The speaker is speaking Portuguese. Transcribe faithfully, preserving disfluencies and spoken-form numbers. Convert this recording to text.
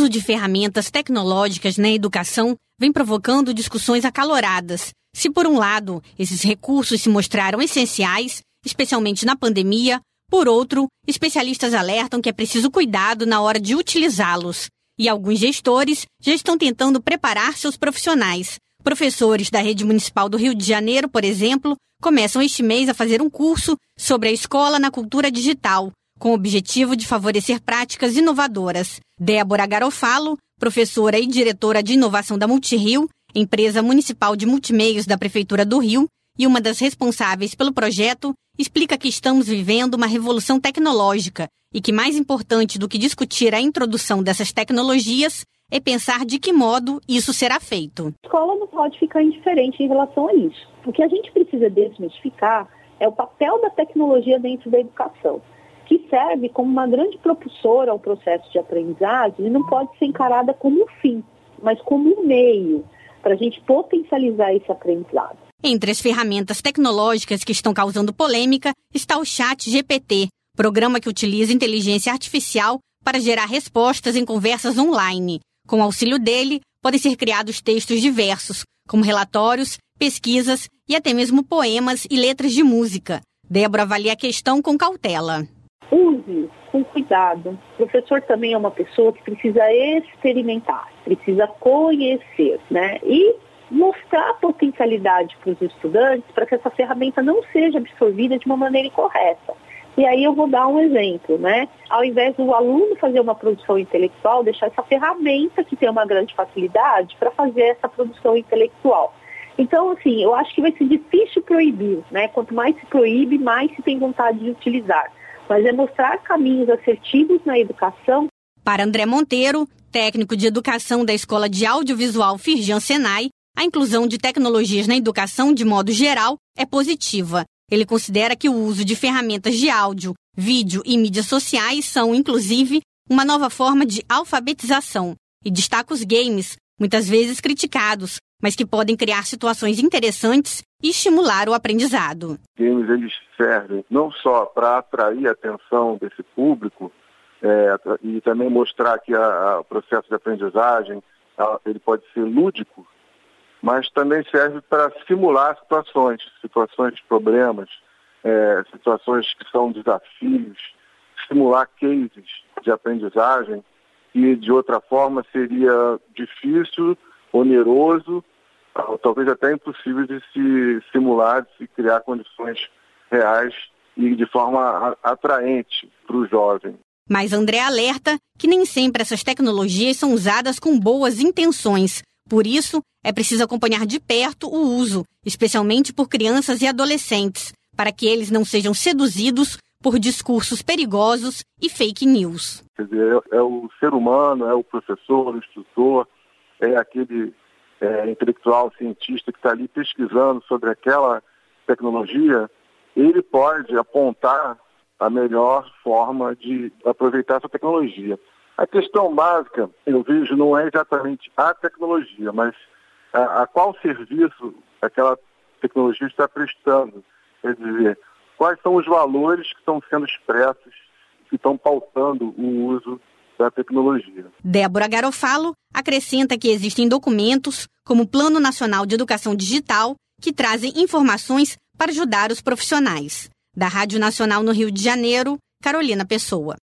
uso de ferramentas tecnológicas na educação vem provocando discussões acaloradas. Se, por um lado, esses recursos se mostraram essenciais, especialmente na pandemia, por outro, especialistas alertam que é preciso cuidado na hora de utilizá-los. E alguns gestores já estão tentando preparar seus profissionais. Professores da Rede Municipal do Rio de Janeiro, por exemplo, começam este mês a fazer um curso sobre a escola na cultura digital, com o objetivo de favorecer práticas inovadoras. Débora Garofalo, professora e diretora de inovação da Multirio, empresa municipal de multimeios da Prefeitura do Rio, e uma das responsáveis pelo projeto, explica que estamos vivendo uma revolução tecnológica e que mais importante do que discutir a introdução dessas tecnologias é pensar de que modo isso será feito. A escola não pode ficar indiferente em relação a isso. O que a gente precisa desmistificar é o papel da tecnologia dentro da educação, que serve como uma grande propulsora ao processo de aprendizagem e não pode ser encarada como um fim, mas como um meio para a gente potencializar esse aprendizado. Entre as ferramentas tecnológicas que estão causando polêmica está o Chat G P T, programa que utiliza inteligência artificial para gerar respostas em conversas online. Com o auxílio dele, podem ser criados textos diversos, como relatórios, pesquisas e até mesmo poemas e letras de música. Débora avalia a questão com cautela. Use com cuidado. O professor também é uma pessoa que precisa experimentar, precisa conhecer, né? E mostrar a potencialidade para os estudantes para que essa ferramenta não seja absorvida de uma maneira incorreta. E aí eu vou dar um exemplo, né? Ao invés do aluno fazer uma produção intelectual, deixar essa ferramenta que tem uma grande facilidade para fazer essa produção intelectual. Então, assim, eu acho que vai ser difícil proibir, né? Quanto mais se proíbe, mais se tem vontade de utilizar. Mas é mostrar caminhos assertivos na educação. Para André Monteiro, técnico de educação da Escola de Audiovisual Firjan Senai, a inclusão de tecnologias na educação, de modo geral, é positiva. Ele considera que o uso de ferramentas de áudio, vídeo e mídias sociais são, inclusive, uma nova forma de alfabetização. E destaca os games, muitas vezes criticados, mas que podem criar situações interessantes e estimular o aprendizado. Games, eles servem não só para atrair a atenção desse público é, e também mostrar que a, a, o processo de aprendizagem a, ele pode ser lúdico, mas também serve para simular situações, situações de problemas, é, situações que são desafios, simular cases de aprendizagem que de outra forma seria difícil, oneroso, talvez até impossível de se simular, de se criar condições reais e de forma atraente para o jovem. Mas André alerta que nem sempre essas tecnologias são usadas com boas intenções. Por isso, é preciso acompanhar de perto o uso, especialmente por crianças e adolescentes, para que eles não sejam seduzidos por discursos perigosos e fake news. Quer dizer, é, é o ser humano, é o professor, o instrutor, é aquele é, intelectual, cientista que está ali pesquisando sobre aquela tecnologia, ele pode apontar a melhor forma de aproveitar essa tecnologia. A questão básica, eu vejo, não é exatamente a tecnologia, mas a, a qual serviço aquela tecnologia está prestando. Quer dizer, quais são os valores que estão sendo expressos, que estão pautando o uso da tecnologia. Débora Garofalo acrescenta que existem documentos, como o Plano Nacional de Educação Digital, que trazem informações para ajudar os profissionais. Da Rádio Nacional no Rio de Janeiro, Carolina Pessoa.